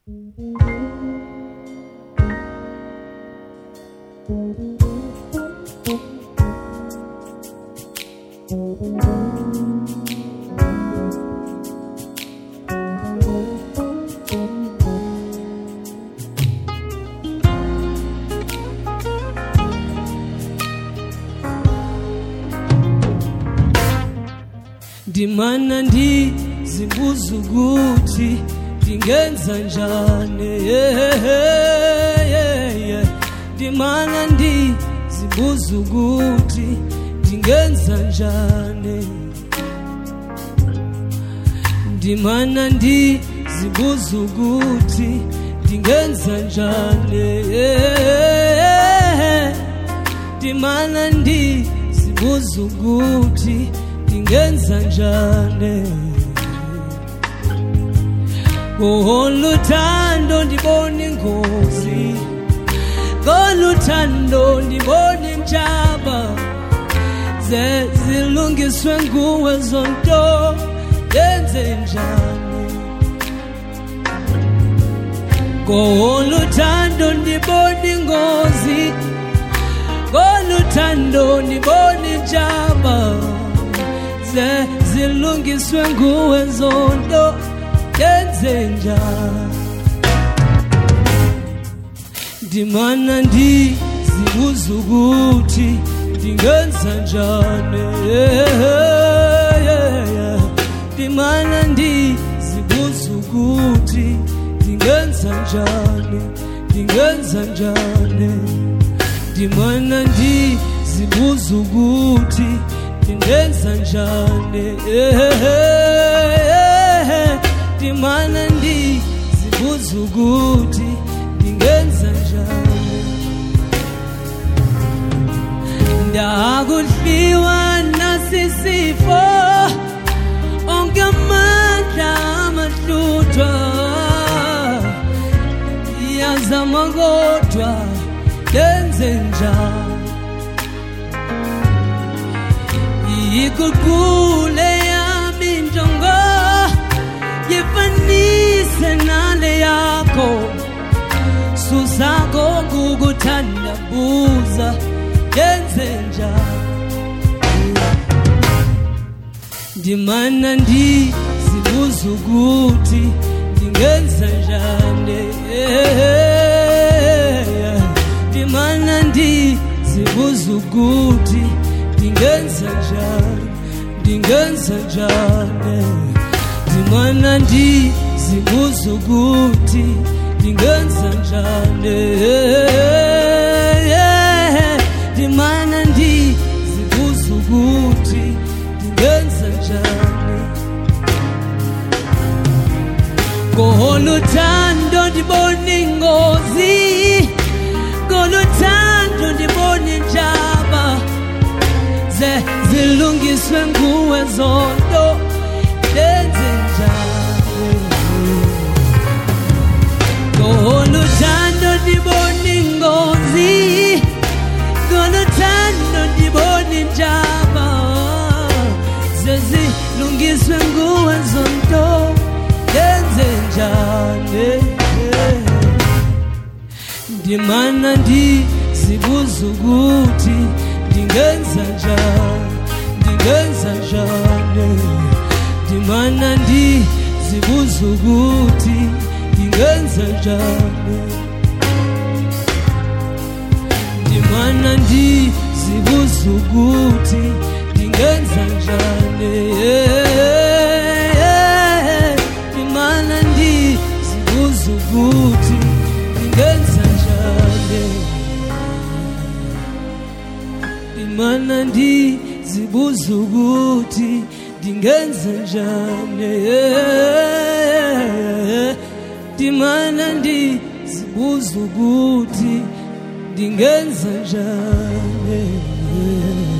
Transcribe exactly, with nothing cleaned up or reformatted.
Ndimana ndizibuza ukuthi ndingenza njani, ndimana ndizibuza ukuthi ndingenza njani, ndimana ndizibuza ukuthi ndingenza njani, ndimana ndizibuza ukuthi ndingenza njani. Ngoluthando ndibona ingozi, ngoluthando ndibona injaba, ze zilungiswe nguwe zonto, ndenze njani. Ngoluthando ndibona ingozi, ngoluthando ndibona injaba, ze zilungiswe nguwe zonto, ndenze njani. Ndimana ndizibuza ukuthi ndingenza njani, ndimana ndizibuza ukuthi ndingenza njani, ndingenza njani. Ndimana ndizibuza ukuthi ndingenza njani, ndimana ndizibuza ukuthi ndingenza njani. Ndakudliwa nasisifo, onke amandla amahlutshwa, iyazama kodwa ndenze njani. Iguqule yami injongo, yifanise nale yakho, susakho ngukuthandabuza, ndenze njani. Ndimana ndizibuza ukuthi ndingenza njani, ndimana ndizibuza ukuthi ndingenza njani, ndingenza njani. Ndimana ndizibuza ukuthi ndingenza njani, ndimana ndizibuza ukuthi ndingenza njani. Ngoluthando ndibona ingozi, ngoluthando ndibona injaba, ze zilungiswe nguwe zonto, ndenze njani. Ngoluthando ndibona ingozi, ngoluthando ndibona injaba, ze zilungiswe nguwe zonto, ndenze njani. Ndimana ndizibuza ukuthi ndingenza njani, ndingenza njani. Ndimana ndizibuza ukuthi ndingenza njani, ndimana ndizibuza ukuthi ndingenza njani, ndimana ndizibuza ukuthi ndingenza njani. Ndimana ndizibuza ukuthi ndingenza njani, ndimana ndizibuza ukuthi ndingenza njani.